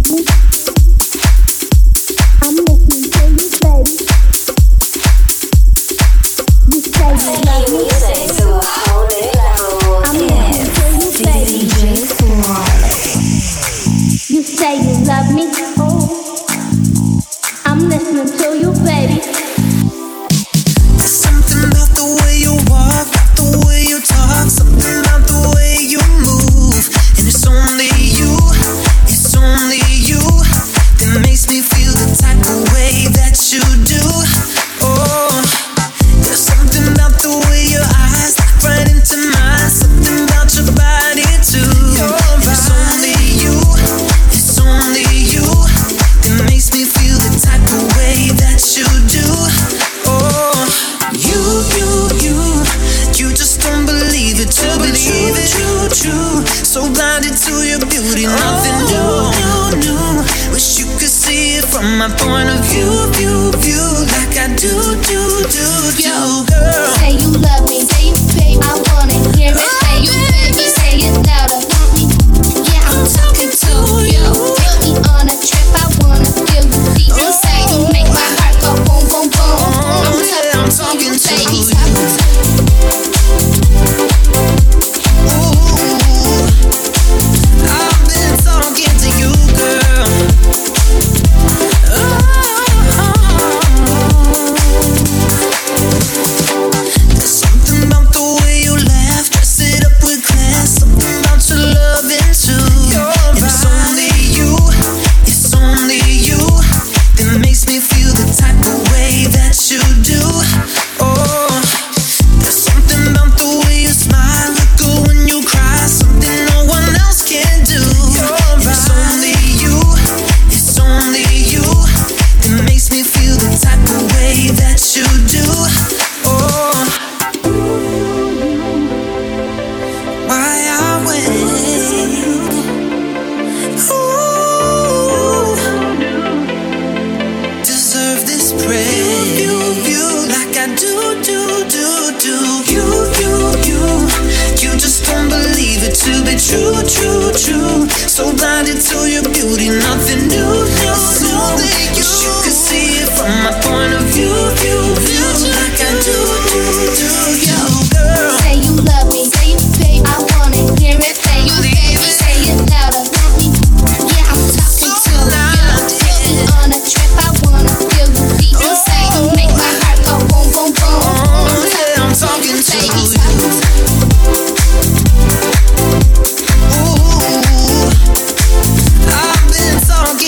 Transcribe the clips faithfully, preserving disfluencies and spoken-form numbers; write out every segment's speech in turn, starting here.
I've been talking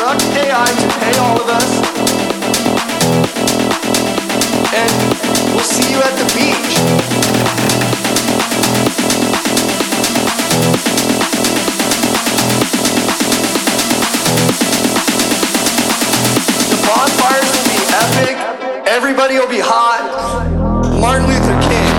Dr. Day-Eye to pay all of us. And we'll see you at the beach. The bonfires will be epic. Everybody will be hot. Martin Luther King.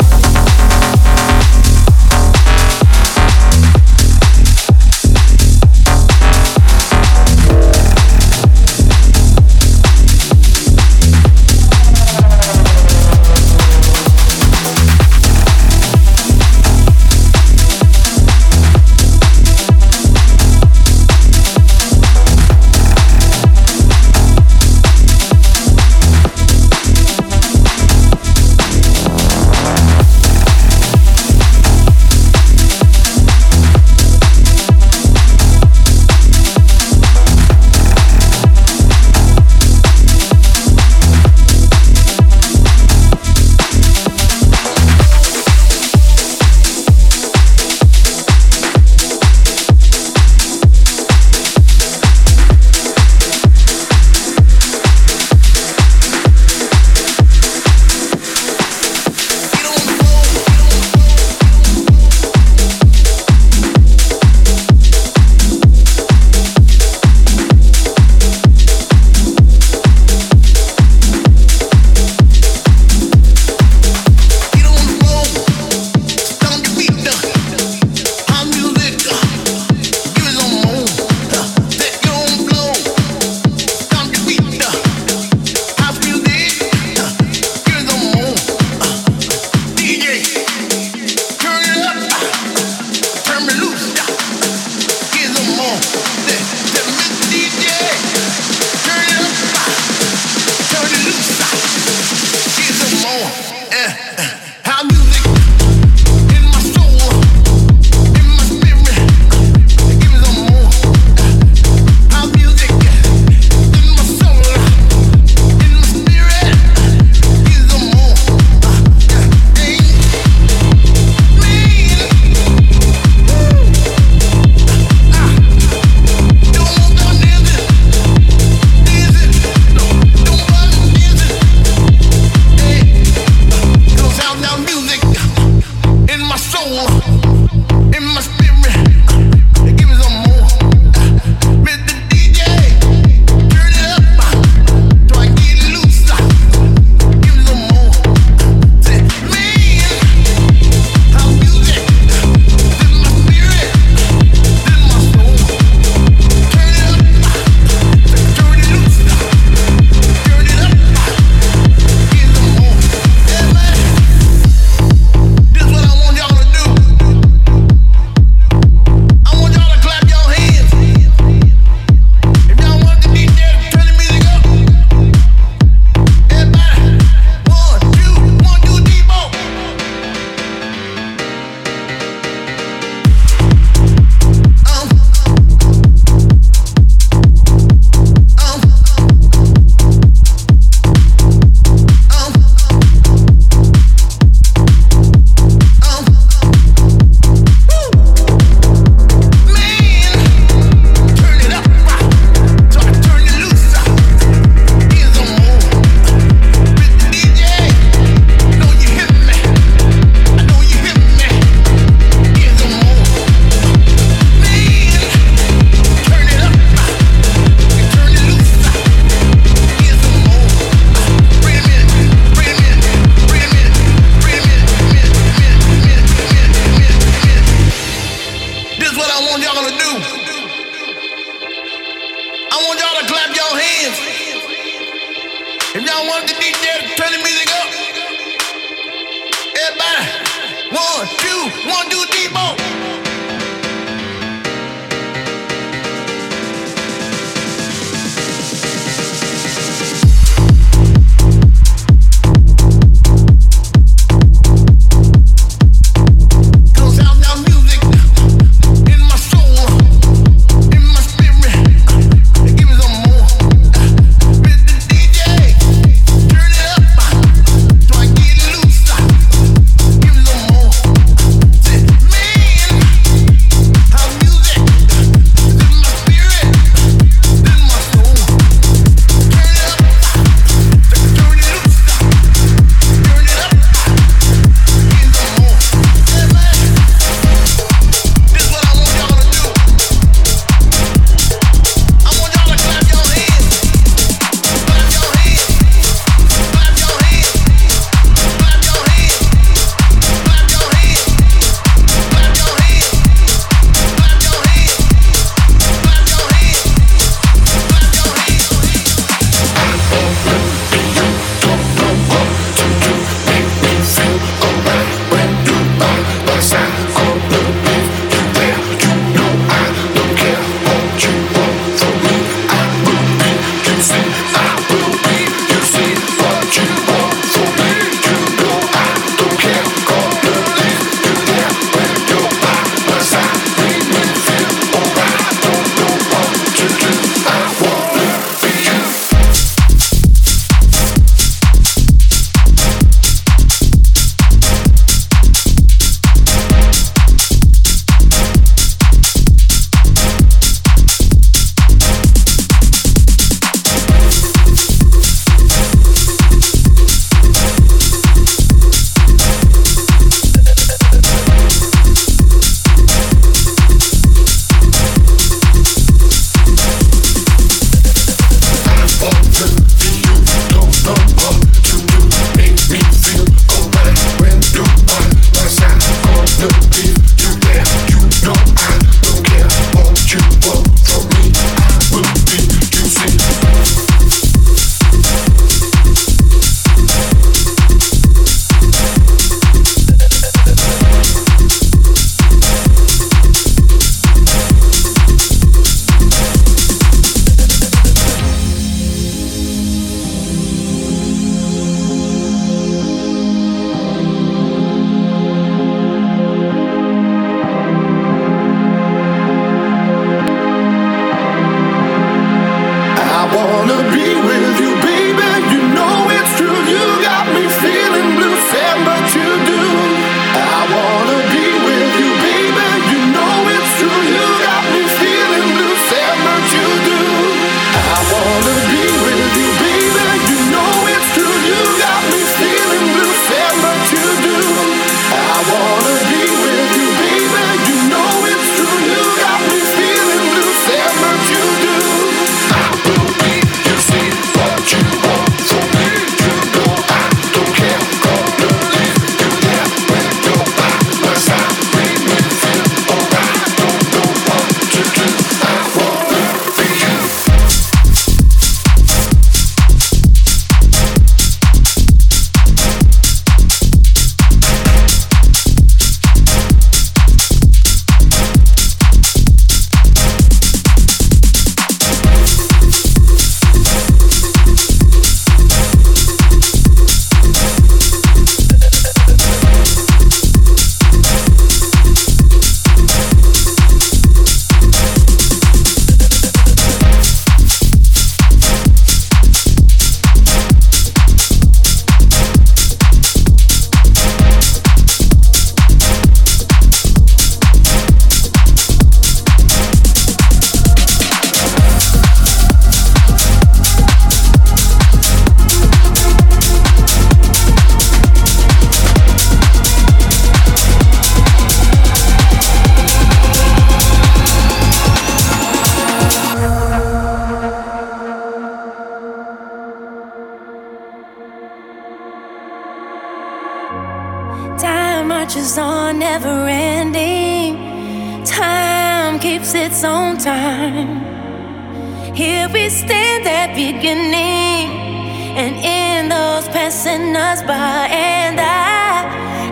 marches on, never ending. Time keeps its own time. Here we stand at beginning, and in those passing us by, and I,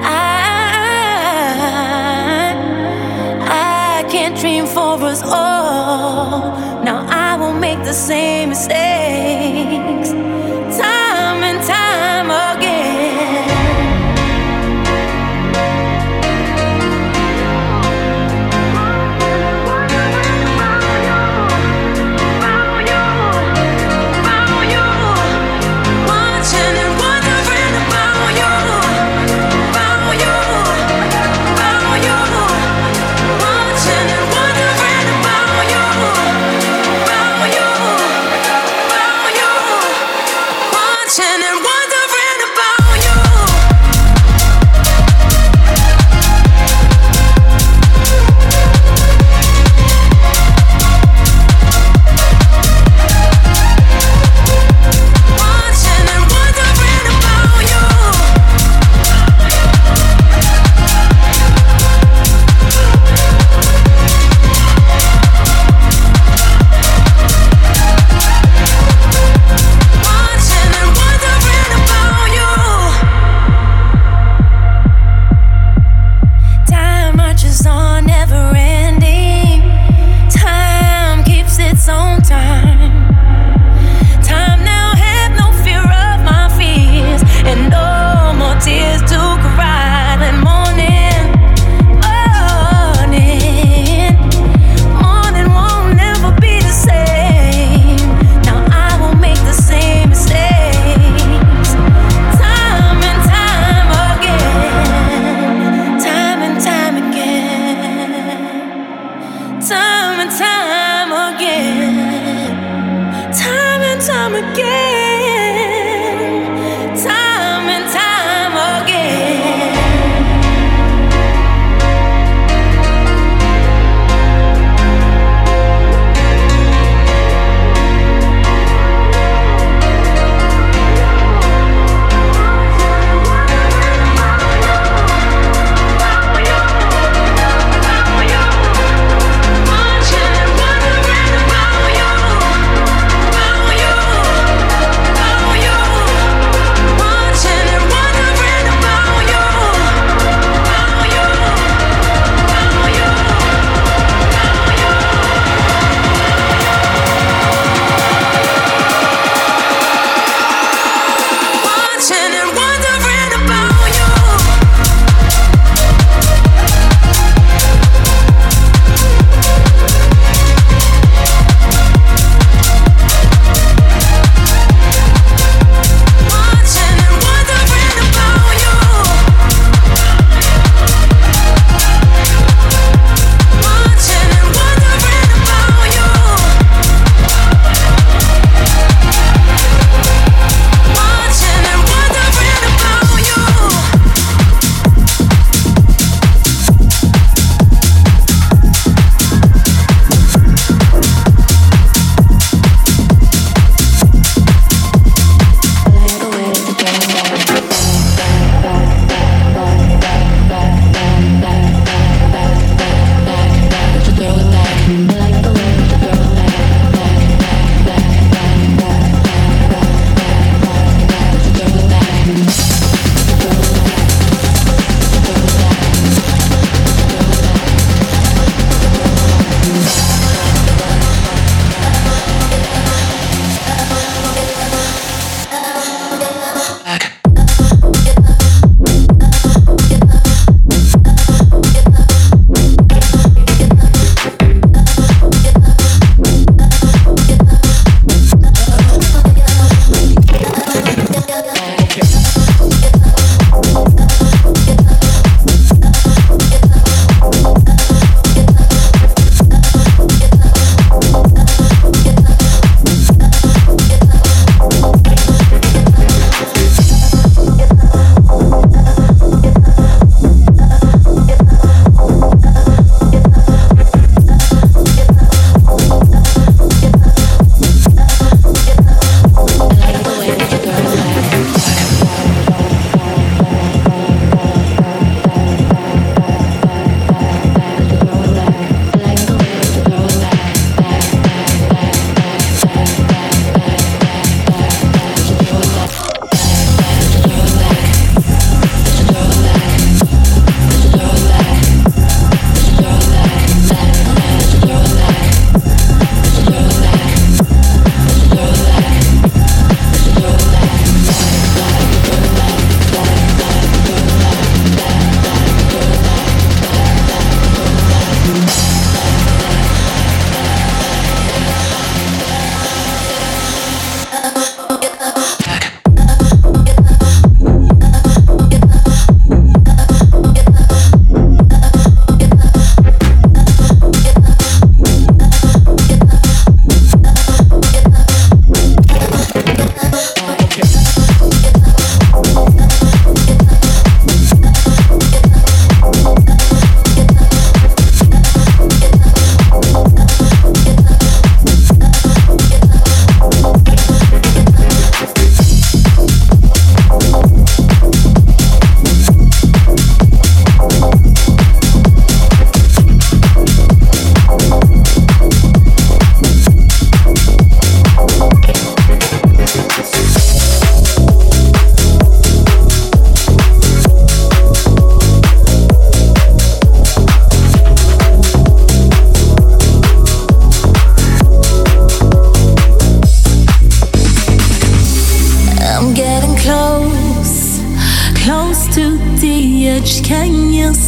I, I can't dream for us all. Now I won't make the same mistakes, time and time again.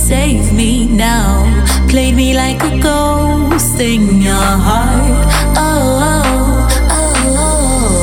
save me now. Played me like a ghost in your heart. Oh, oh, oh, oh.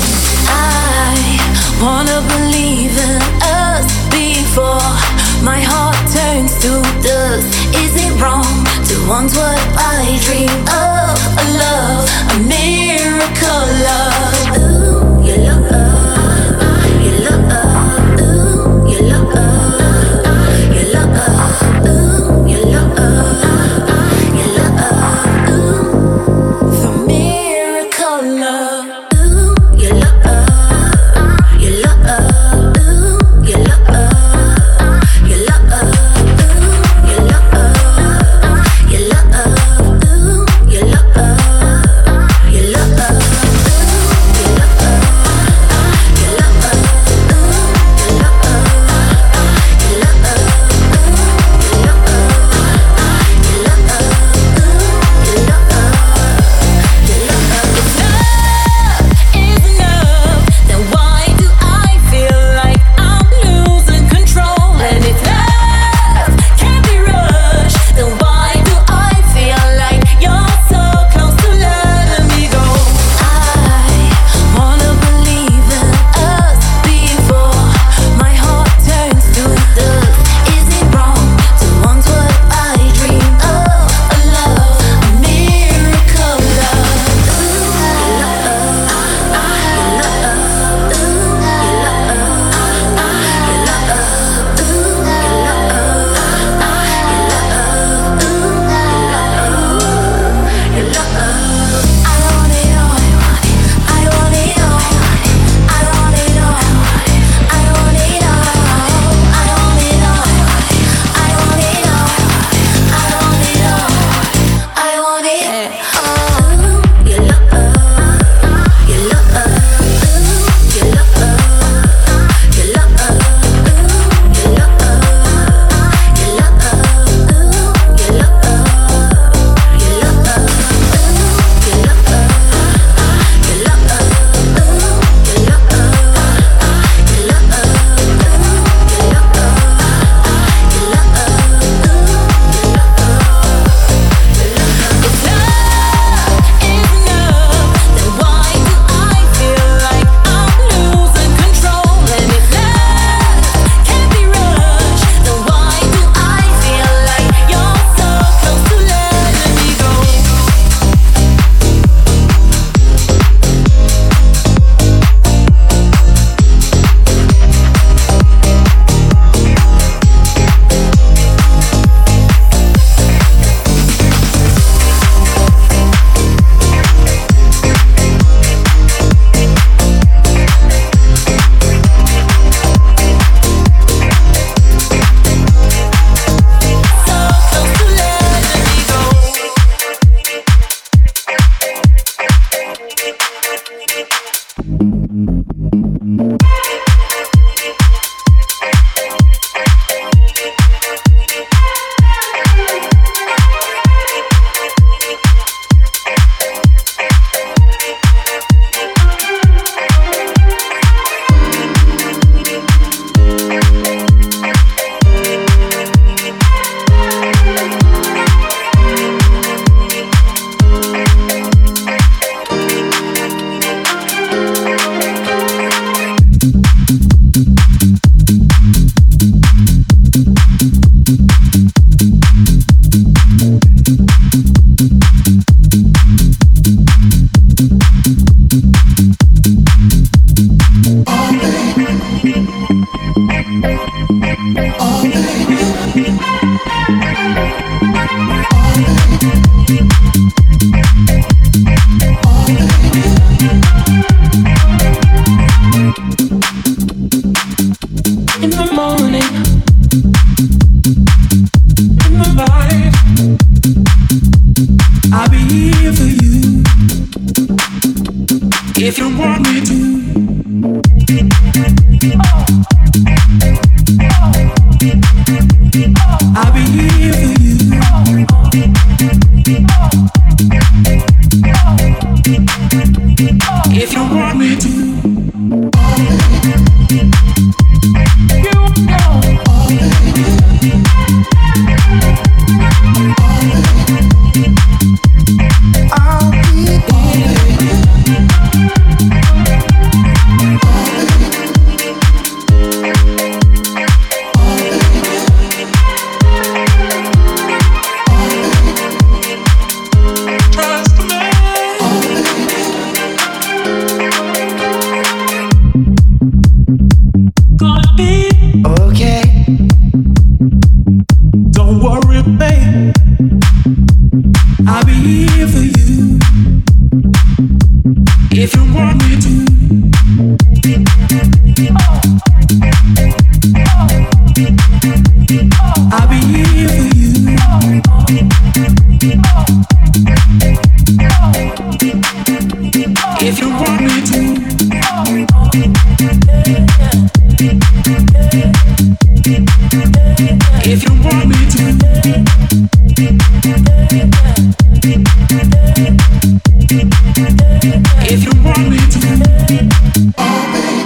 I wanna believe in us before my heart turns to dust. Is it wrong to want what I dream of? A love, a miracle love. Ooh, you love, you love, ooh, you love, you love, ooh, you love, you love, ooh, the miracle love. Ooh, you love, you love, ooh, you love, you love, ooh, you love, you love, ooh, you love, you love. If you want me to, I'll be here for you. If you want me to, you know. here for you. If you want me to. I'll be here for you. If you want me to. If you want me to. If you want me to. Oh, baby.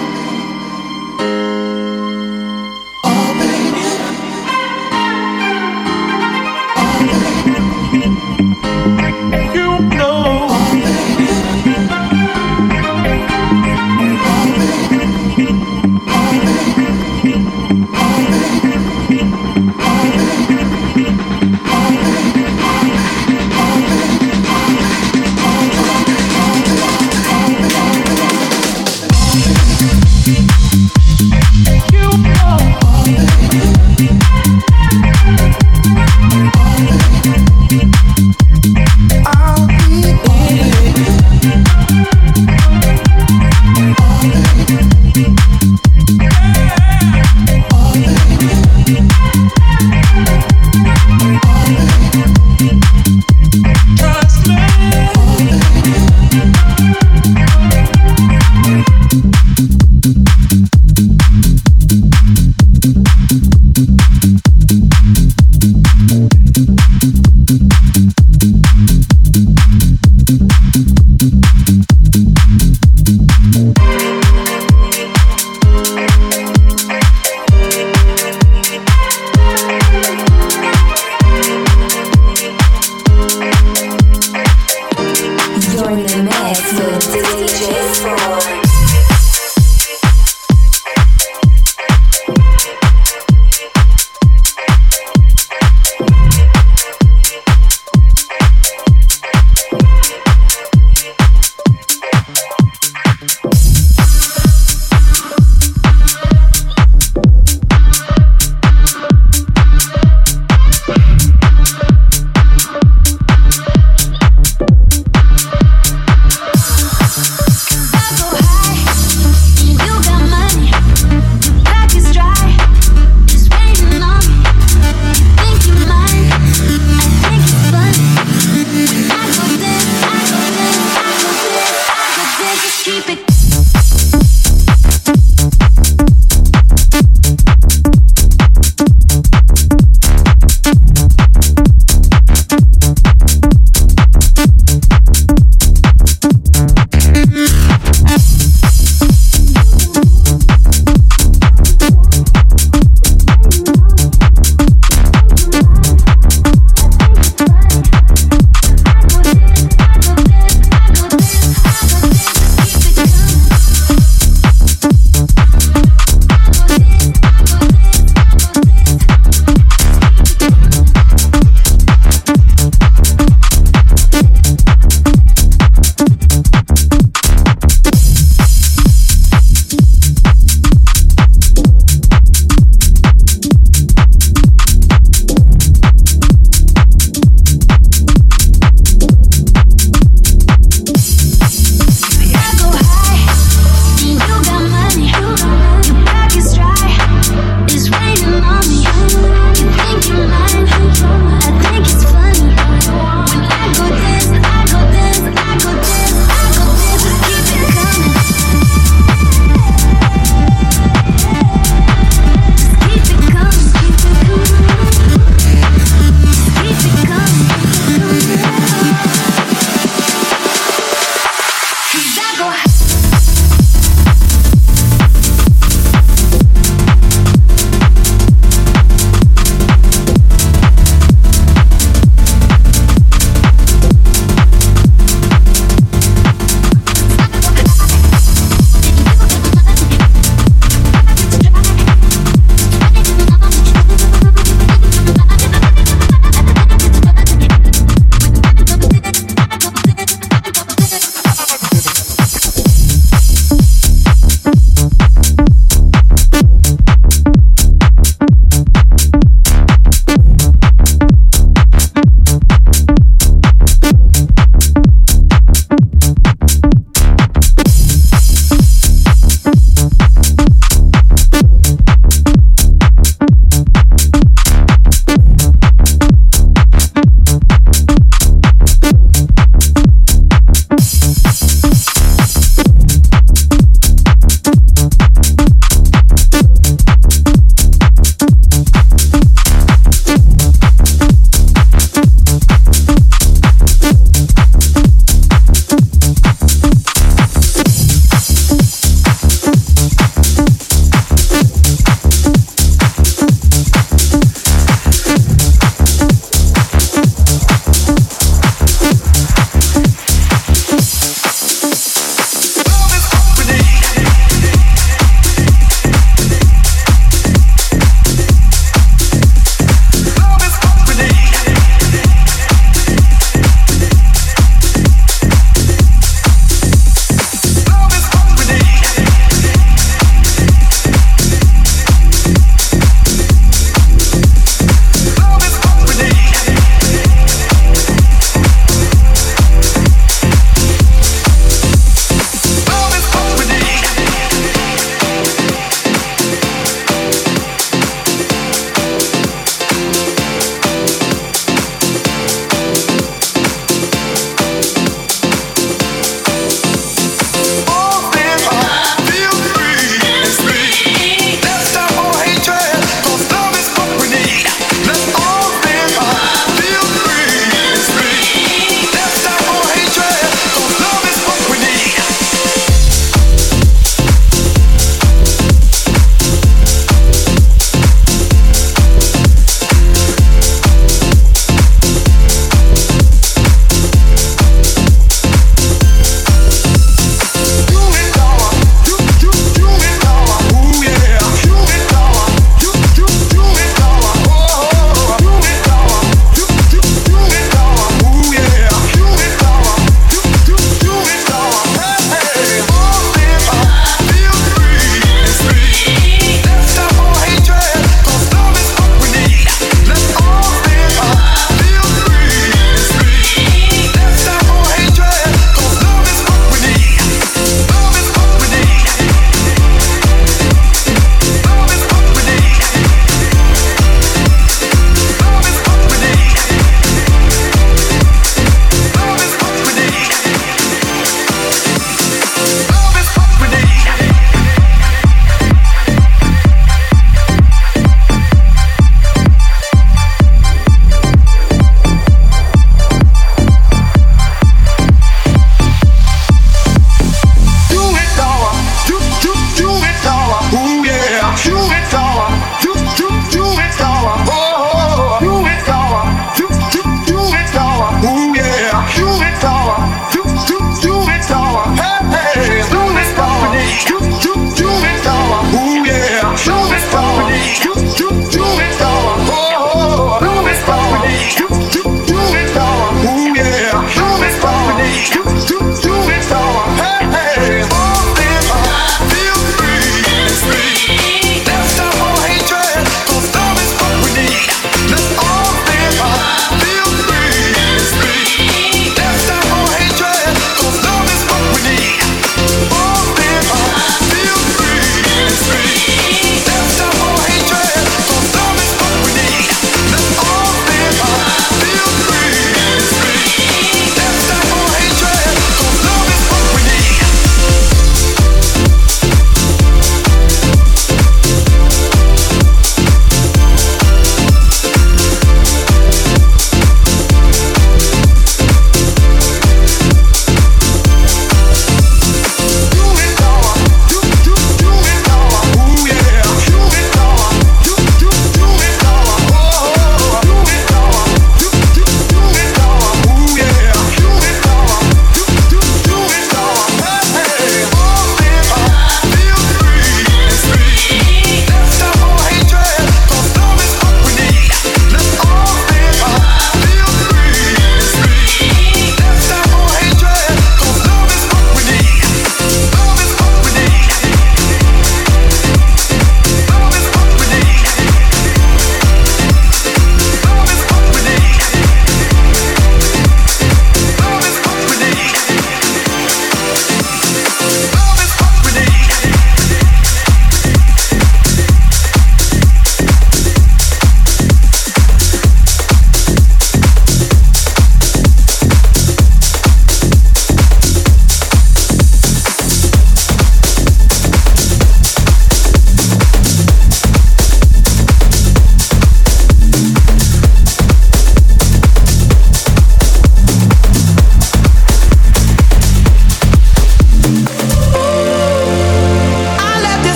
Oh, baby. Oh, baby. You know. Oh, baby. Oh, baby. Oh, baby. Oh, baby.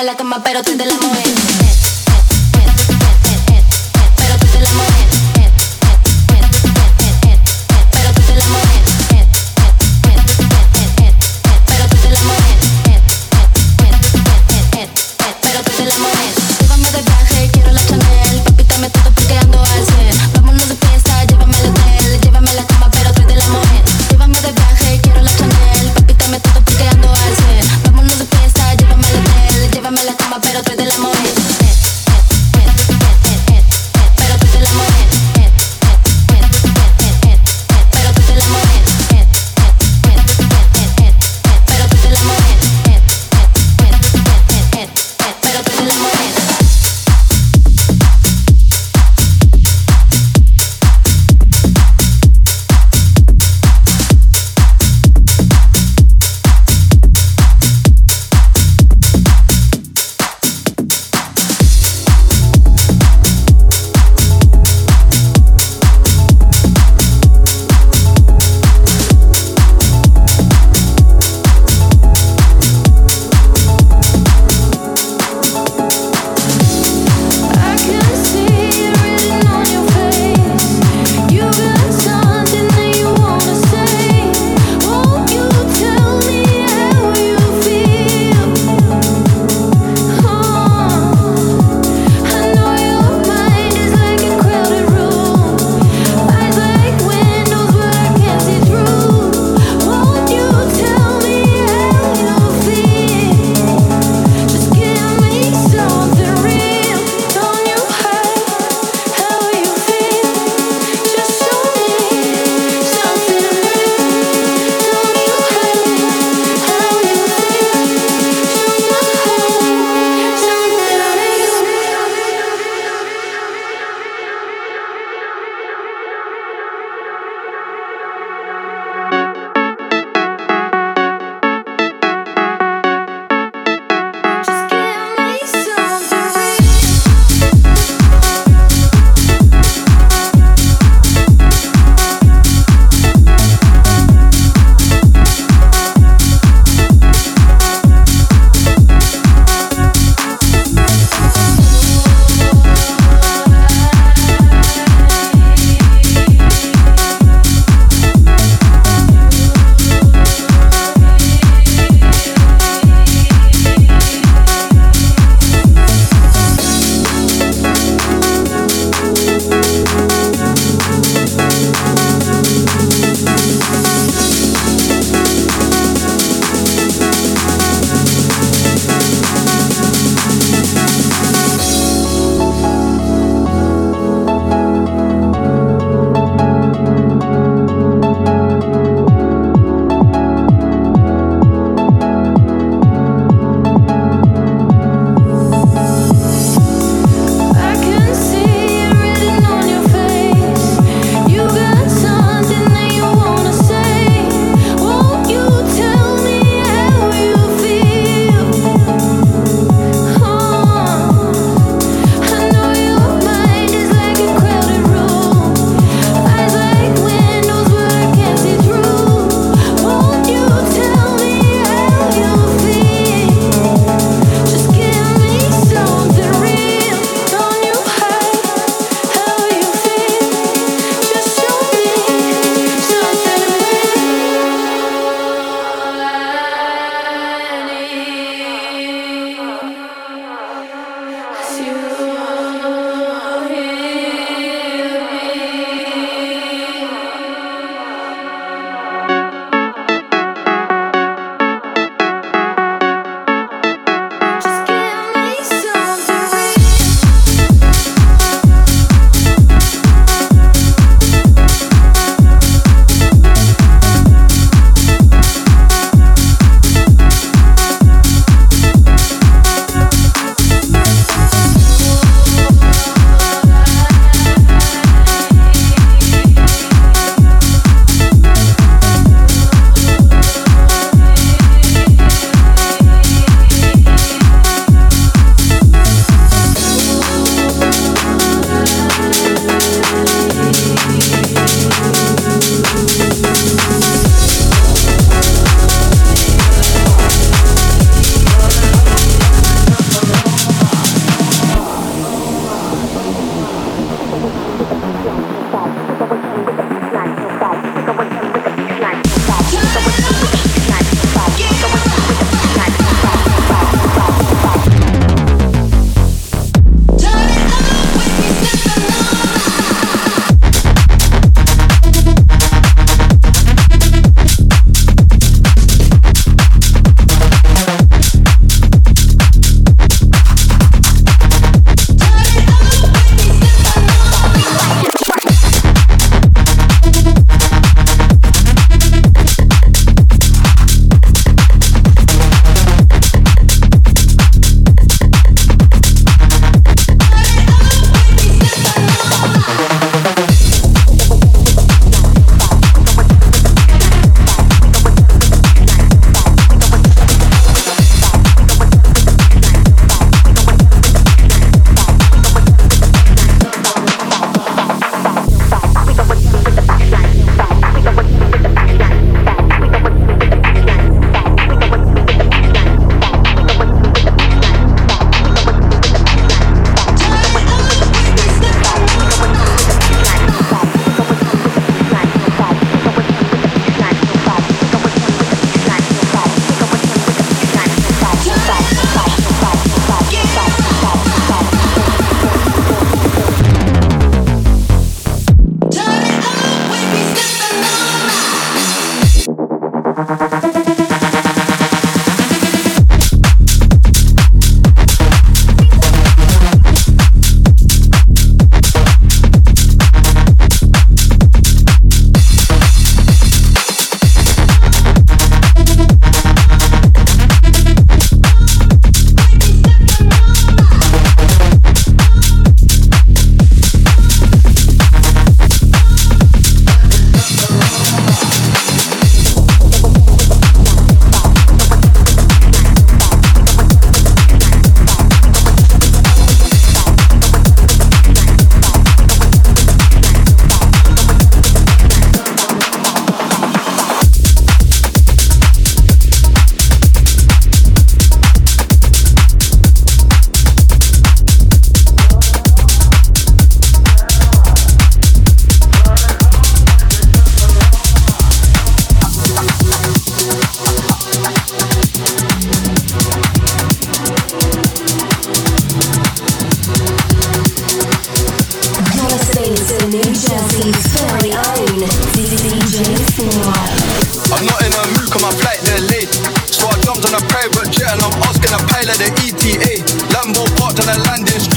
llévame a la cama, pero tú te la mueves. Pero tú te la mueves. Pero tú te la mueves. Pero tú te la mueves. Pero tú te la mueves. Llévame de viaje, quiero la Chanel. Papi, dame todo porque ando al cien. Vámonos de fiesta, llévame al hotel. Llévame a la cama, pero tú te la mueves. Llévame de viaje, quiero la Chanel. Papi, dame todo porque ando al cien. Vámonos de fiesta, llévame al hotel. Llévame a la cama, pero tú te la mueves.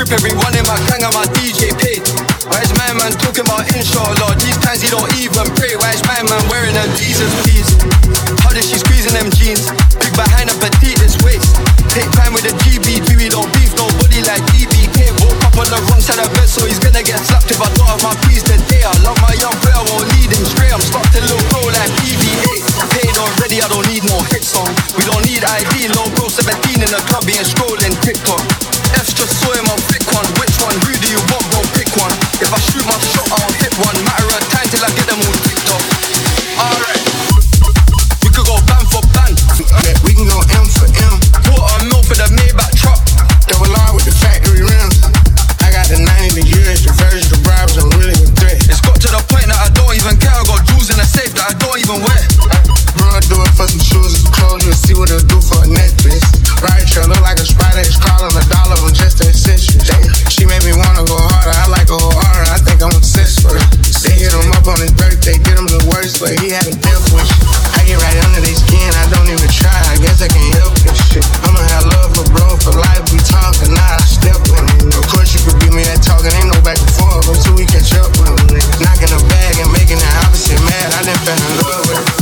grip, everyone in my gang and my D J paid. Why is my man talking about inshallah? These times he don't even pray. Why is my man wearing them Jesus please? How does she squeezing them jeans? Big behind a petite waist. Take time with the G B, we don't beef nobody like D B K. Woke up on the wrong side of bed, so he's gonna get slapped if I don't have my peace today. I love my young player, won't lead him straight. I'm stuck to little bro like E V A. Paid already, I don't need no hit song. We don't need I D, low bro seventeen in the club being scrolling TikTok. F's just saw him on pick one. Which one? Who do you want, bro? Pick one. If I shoot my shot, I'll hit one. Matter of time till I get them all ticked off. Alright, we could go band for band. Yeah, we can go M for M. Quarter mil for the Maybach truck. Double R with the factory rims. I got the ninety, the years, the version, the bribes, I'm really a threat. It's got to the point that I don't even care. I got jewels in the safe that I don't even wear. Bro, I do it for some shoes and some clothes. You'll see what it'll do for a necklace. Right, sure, look like a spider. It's crawling a dollar on just a citrus. She made me wanna go harder. I like a whole aura. I think I'm obsessed with her. They hit him up on his birthday, did him the worst, but he had a death wish. I get right under their skin. I don't even try. I guess I can't help this shit. I'ma have love for bro for life. We talking, nah, I step with him. Of course you could beat me at talking. Ain't no back and forth until we catch up with him. Knocking the bag and making the opposite mad. I done fell in love with him.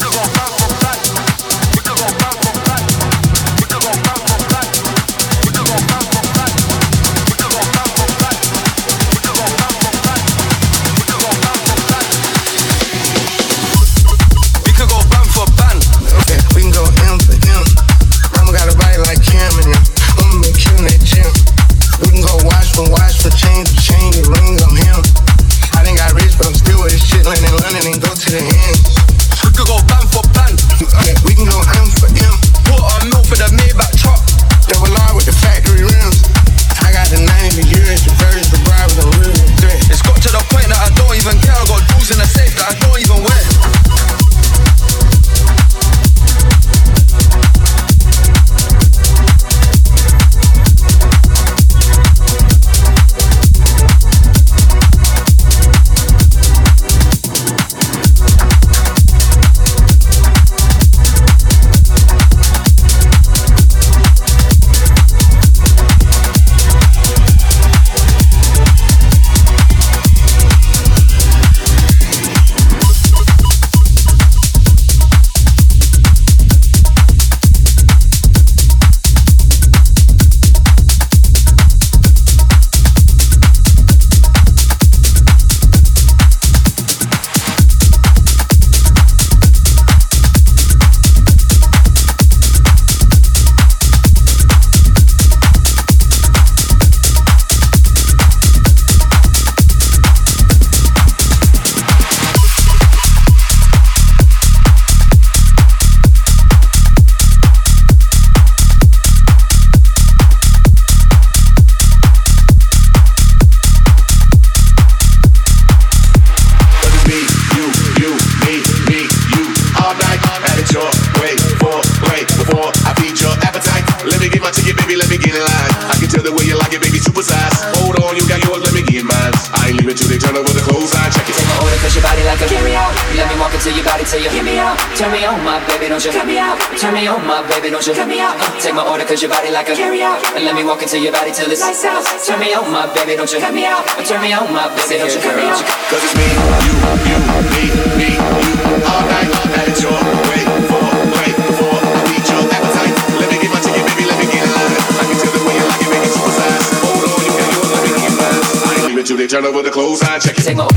Turn me on, my baby, don't you cut me out. Turn me on, my baby, don't you cut me out. Take my order, cause your body like a carry out. And let me walk into your body till it's lights out. Turn me on, my baby, don't you cut me out. Turn me on, my baby, don't you cut me out. Cause it's me, you, you, me, me, you. All night, and it's your way for, way before I beat your appetite. Let me get my ticket, baby, let me get in line. I can tell the way you like it, make it super size. Hold on, you got yours, let me get mine. I ain't leaving till they turn over the clothes, I check it. Take my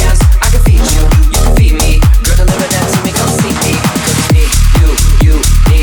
You,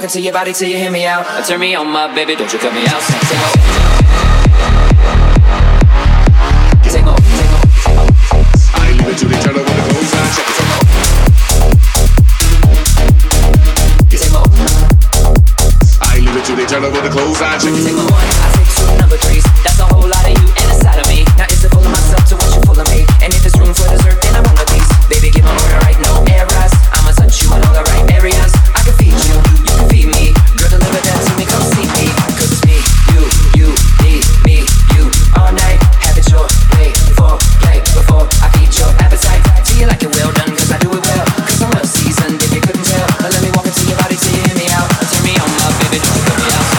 to your body till you hear me out. Turn me on, my baby, don't you cut me out. Take more. Take more. Take more. I leave it to the turn up when the clothes on. Check it out. Take more. I leave it to the turn up when the clothes on. Check it Take out. more one, I take two number threes. That's a whole lot of you and a side of me. Now is it full of myself to what you full of me? And if it's room for dessert, then I'm on the piece. Baby, give my order right, no errors. I'ma touch you in all the right areas. I can feed you, you can feed me. Girl, deliver that to me, come see me. Cause it's me, you, you, need me, you. All night, have it your way. For play before I feed your appetite. Do you like it well done? Cause I do it well. Cause I'm well seasoned, if you couldn't tell. Now let me walk into your body till you hear me out. Turn me on, my baby, don't you cut me out.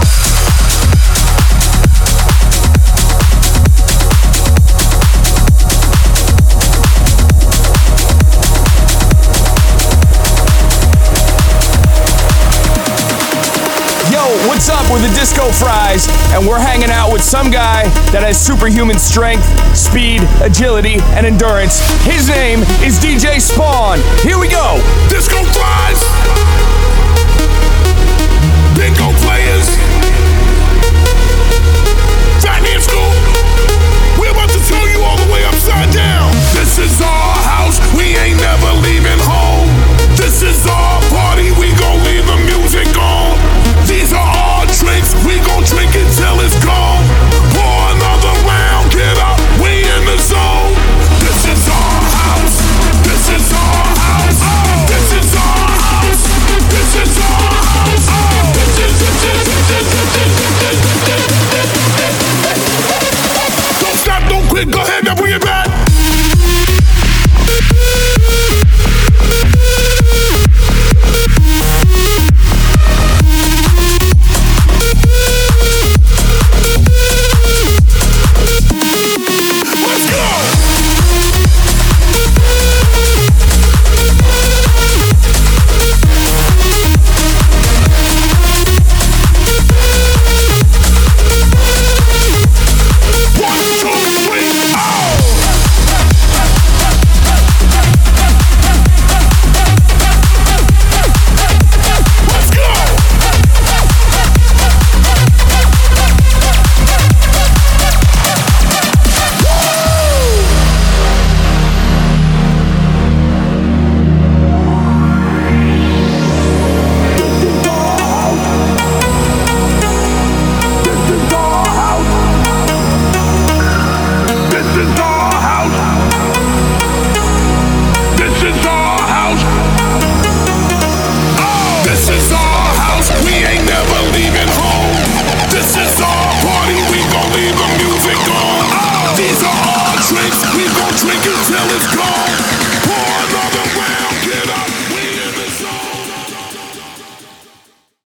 What's up? We're the Disco Fries, and we're hanging out with some guy that has superhuman strength, speed, agility, and endurance. His name is D J Spawn. Here we go. Disco Fries!